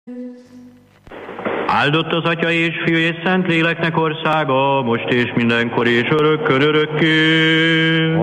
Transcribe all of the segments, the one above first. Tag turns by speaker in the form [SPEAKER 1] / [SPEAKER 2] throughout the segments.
[SPEAKER 1] Áldott az Atya és Fiú és Szent Léleknek országa, most és mindenkor és örökkön örökké.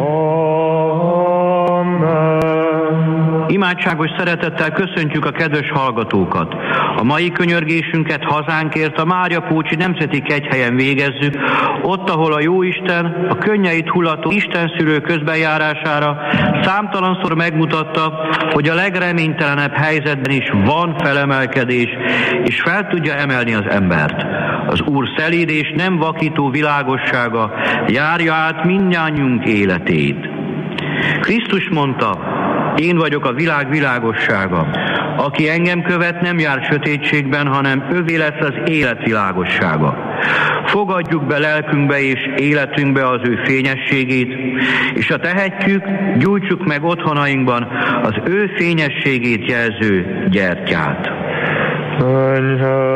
[SPEAKER 2] Amen.
[SPEAKER 1] Imádságos szeretettel köszöntjük a kedves hallgatókat. A mai könyörgésünket hazánkért a Mária Pócsi Nemzeti Kegyhelyen végezzük, ott, ahol a Jóisten a könnyeit hullató Istenszülő közbenjárására számtalanszor megmutatta, hogy a legreménytelenebb helyzetben is van felemelkedés, és fel tudja emelni az embert. Az Úr szelíd és nem vakító világossága járja át mindnyájunk életét. Krisztus mondta: én vagyok a világ világossága. Aki engem követ, nem jár sötétségben, hanem övé lesz az élet világossága. Fogadjuk be lelkünkbe és életünkbe az ő fényességét, és ha tehetjük, gyújtsuk meg otthonainkban az ő fényességét jelző gyertyát.
[SPEAKER 2] Enyhe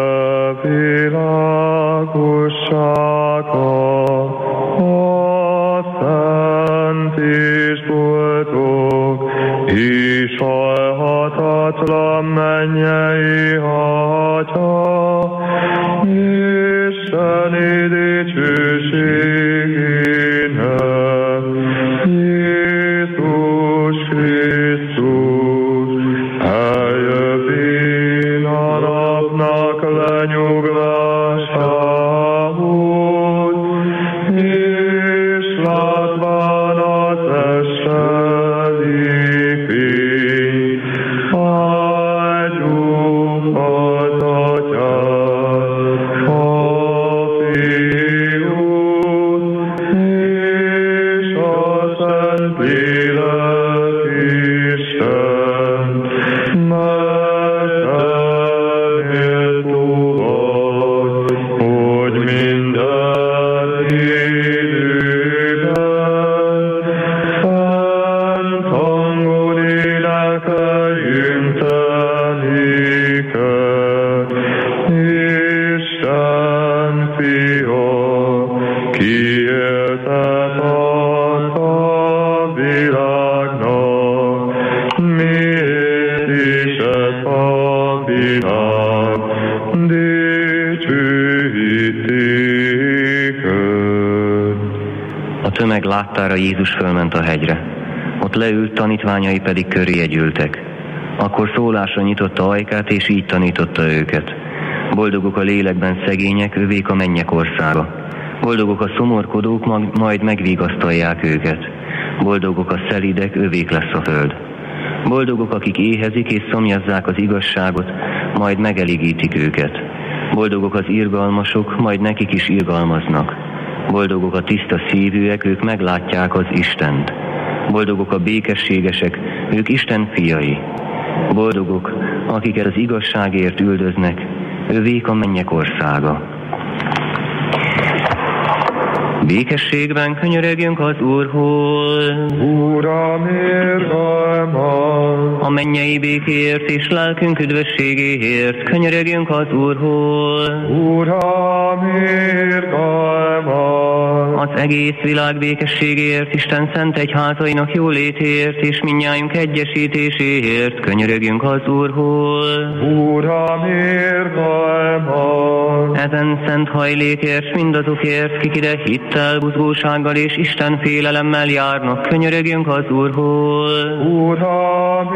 [SPEAKER 2] világossága, a szent és boldog, és halhatatlan mennyei Atya, Isteni dicsőségének, Jézus Krisztus, eljövén a napnak lenyugvásához, és látván az esteli fény, áldjuk az Atyát, a Fiút, és a Szent Lélek Istent, mert elméltó vagy, hogy minden időben fent hangon énekeljünk te néked, Isten fia, ki éltet ad a világnak, miért is ez a világ dicsőít téged.
[SPEAKER 3] A tömeg láttára Jézus fölment a hegyre. Ott leült, tanítványai pedig köréje gyűltek. Akkor szólásra nyitotta ajkát, és így tanította őket. Boldogok a lélekben szegények, övék a mennyek országa. Boldogok a szomorkodók, majd megvigasztalják őket. Boldogok a szelídek, övék lesz a föld. Boldogok, akik éhezik és szomjazzák az igazságot, majd megelégítik őket. Boldogok az irgalmasok, majd nekik is irgalmaznak. Boldogok a tiszta szívűek, ők meglátják az Istent. Boldogok a békességesek, ők Isten fiai. Boldogok, akiket az igazságért üldöznek, övék a mennyek országa. Békességben könyörögjünk az Úrhoz.
[SPEAKER 2] Uram, irgalmaz!
[SPEAKER 3] A mennyei békéért és lelkünk üdvösségéért könyörögjünk az Úrhoz.
[SPEAKER 2] Uram, irgalmaz!
[SPEAKER 3] Az egész világ békességéért, Isten szent egyházainak jólétéért és mindnyájunk egyesítéséért könyörögjünk az Úrhoz.
[SPEAKER 2] Uram, irgalmaz!
[SPEAKER 3] Ezen szent hajlékért, mindazokért, kik ide hittel, buzgósággal és Isten félelemmel járnak, könyörögjünk az Úrhoz.
[SPEAKER 2] Uram,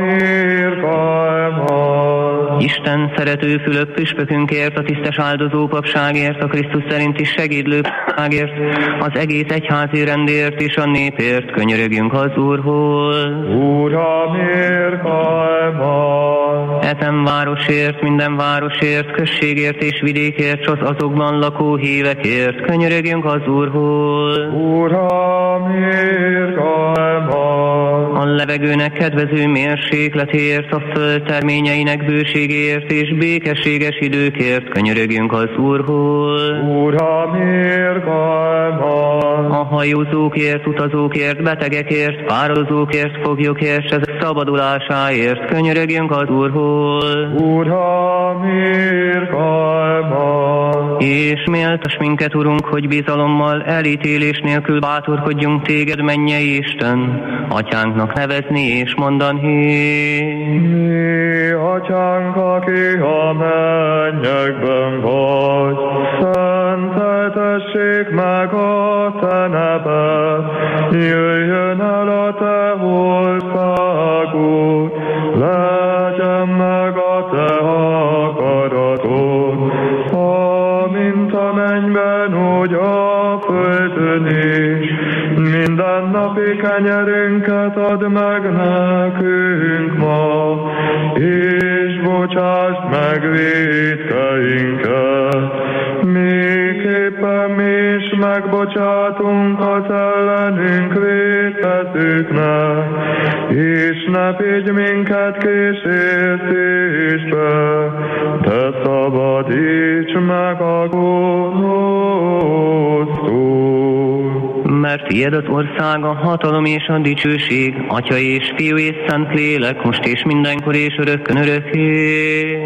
[SPEAKER 2] irgalmaz!
[SPEAKER 3] Isten szerető Fülöp püspökünkért, a tisztes áldozó papságért, a Krisztus szerinti segédlő papságért, az egész egyházi rendért és a népért könyörögjünk az Úrhoz.
[SPEAKER 2] Uram, irgalmaz!
[SPEAKER 3] Ezen városért, minden városért, községért és vidékért, s az azokban lakó hívekért könyörögjünk az Úrhoz.
[SPEAKER 2] Uram, irgalmaz!
[SPEAKER 3] A levegőnek kedvező mérsékletért, a föld terményeinek bőségért és békességes időkért könyörögjünk az Úrhoz.
[SPEAKER 2] Uram, irgalmaz!
[SPEAKER 3] A hajózókért, utazókért, betegekért, fáradozókért, foglyokért, ezek szabadulásáért könyörögjünk az Úrhoz.
[SPEAKER 2] Uram, irgalmaz!
[SPEAKER 3] És méltas minket, Urunk, hogy bizalommal, elítélés nélkül bátorkodjunk téged, mennyei Isten, atyánknak nevezni és mondani.
[SPEAKER 2] Mi atyánk, aki a mennyekben vagy, szenteltessék meg a te neved, jöjjön el a te országod, legyen meg a te akaratod, amint a mennyben, úgy a földön is. Mindennapi kenyerünket add meg nekünk ma, és bocsásd meg vétkeinket, miképpen mi is megbocsátunk az ellenünk vétkezőknek, és ne vigy minket kísértésbe, de szabadíts meg a gonosztól.
[SPEAKER 3] Mert tiéd az ország, a hatalom és a dicsőség, Atya és Fiú és Szentlélek, most és mindenkor és örökkön örökké.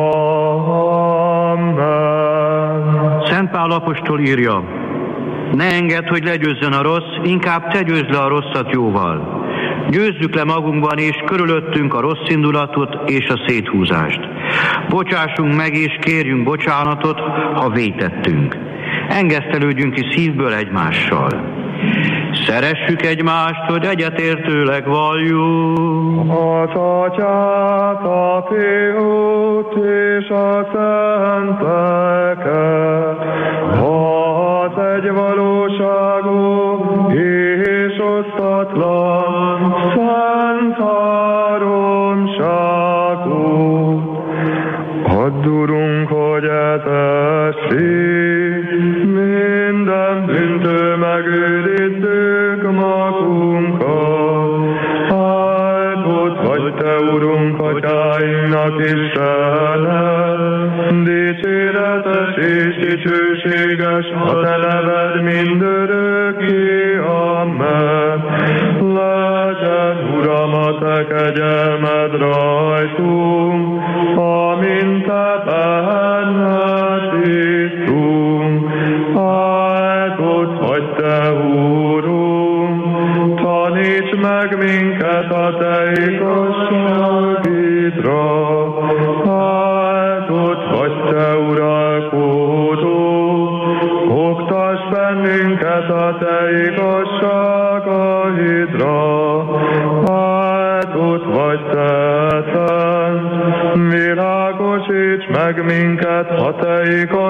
[SPEAKER 2] Amen.
[SPEAKER 1] Szent Pál apostol írja, ne engedd, hogy legyőzzön a rossz, inkább te győzd le a rosszat jóval. Győzzük le magunkban és körülöttünk a rossz indulatot és a széthúzást. Bocsássunk meg és kérjünk bocsánatot, ha vétettünk. Engesztelődjünk ki szívből egymással. Szeressük egymást, hogy egyetértőleg valljuk.
[SPEAKER 2] Az Atyát, a Fiút és a Szent Lelket, az egy valóságú és osztatlan szent háromságot. Add, Urunk, hogy etessük, minden bűntől megőrizzük magunkat. Áldott vagy te, Urunk, atyáinknak Istene, dicséretes és dicsőséges a te neved mindörökké. Amen. Legyen, Uram, a te kegyelmed rajtunk, amint te benned bíztunk. Áldott vagy te, Úrunk, taníts meg minket a te igazságidra. Áldott vagy te, uralkodó, oktasd bennünket a te igazságaidra. Áldott vagy te, Szent, világosíts meg minket a te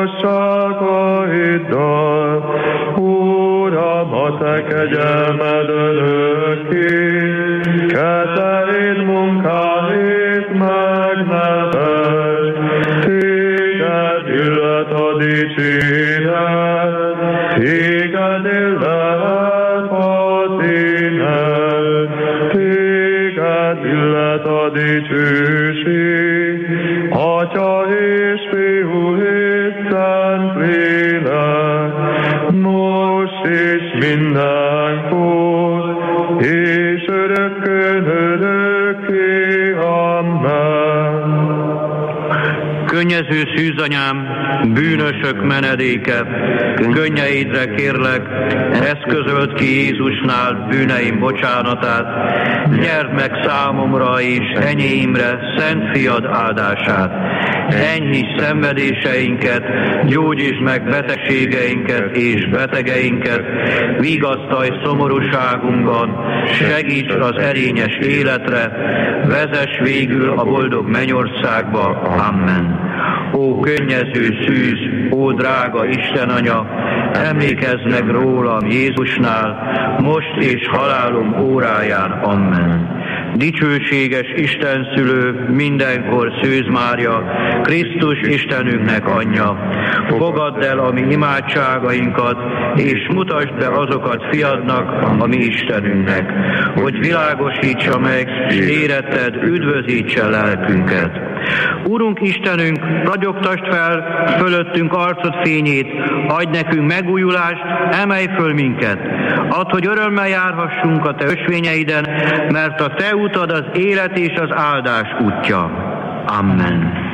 [SPEAKER 2] igazságaiddal. Uram, a te kegyelmed örökké, kezeid munkáit megneved. Téged illet a dicséret, téged illet a színed, téged illet a dicsőség, Atya és Fiú és Szentlélek, most és mindenkor, és örökkön örökké. Amen.
[SPEAKER 1] Könnyező szűzanyám, bűnösök menedéke, könnyeidre kérlek, eszközöld ki Jézusnál bűneim bocsánatát, nyerd meg számomra és enyéimre Szent Fiad áldását. Enyhíts szenvedéseinket, gyógyítsd meg betegségeinket és betegeinket, vigasztalj szomorúságunkban, segíts az erényes életre, vezess végül a boldog mennyországba. Amen. Ó könnyező szűz, ó drága Isten Anya, emlékezz meg rólam Jézusnál, most és halálom óráján. Amen. Dicsőséges Isten szülő, mindenkor Szűz Mária, Krisztus Istenünknek anyja, fogadd el a mi imádságainkat, és mutasd be azokat fiadnak, a mi Istenünknek, hogy világosítsa meg, és éretted üdvözítse lelkünket. Urunk Istenünk, ragyogtasd fel fölöttünk arcod fényét, adj nekünk megújulást, emelj föl minket. Add, hogy örömmel járhassunk a te ösvényeiden, mert a te utad az élet és az áldás útja. Amen.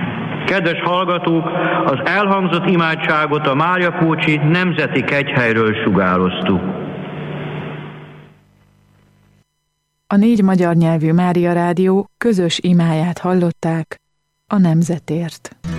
[SPEAKER 1] Kedves hallgatók, az elhangzott imádságot a Máriapócsi Nemzeti Kegyhelyről sugároztuk.
[SPEAKER 4] A 4 magyar nyelvű Mária Rádió közös imáját hallották a nemzetért.